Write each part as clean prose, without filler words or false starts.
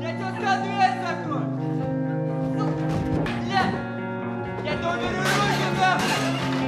Я тебе сказал, дверь закрой! Бля! Я тебя уберу руки, нахуй!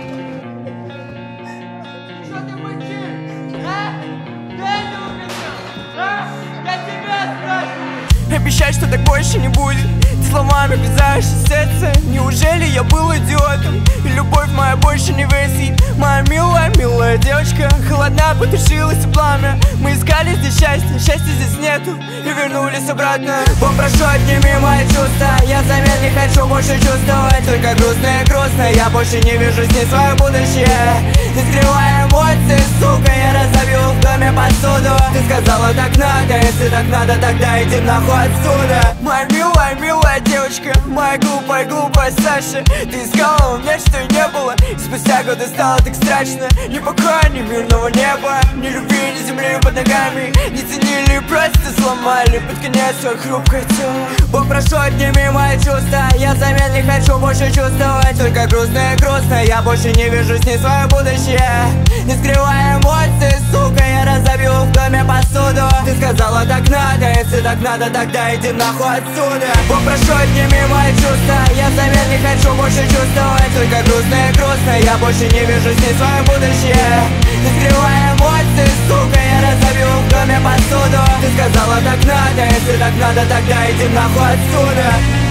Что ты мычишь? А? Дай ты убежал! А? Я тебя спрашиваю! Обещай, что так больше не будет. Ты словами вязаешь сердце. Неужели я был идиотом? И любовь моя больше не весит. Моя милая, милая девочка холодна, потушилось и пламя. Мы искали здесь счастье, счастья здесь нету. И вернулись обратно. Бог, прошу, отними мои чувства. Я взамен не хочу больше чувствовать. Только грустно и грустно. Я больше не вижу с ней свое будущее. Не скрывая эмоции, сука, я разобью в доме посуду. Ты сказала, так надо, если так надо, тогда иди нахуй отсюда. Моя милая, милая девочка, моя глупая, глупая Саша. Ты искала у меня, что и не было. И спустя годы стало так страшно. Ни покоя, ни мирного неба, ни любви, ни земли под ногами. Не ценили, просто сломали под конец свое хрупкое тело. Бог, прошу, отними мои чувства. Я взамен не хочу больше чувствовать. Только грустно и грустно. Я больше не вижу с ней свое будущее. Не скрывая эмоции, сука, я разобью в доме посуду. Ты сказала, так надо, если так надо, тогда иди нахуй отсюда. Бог, прошу, отними мои чувства. Я взамен не хочу больше чувствовать. Только грустно и грустно. Я больше не вижу с ней свое будущее. Не скрывая эмоции, сука, я разобью в доме посуду. Ты сказала, так надо, если так надо, тогда иди нахуй отсюда.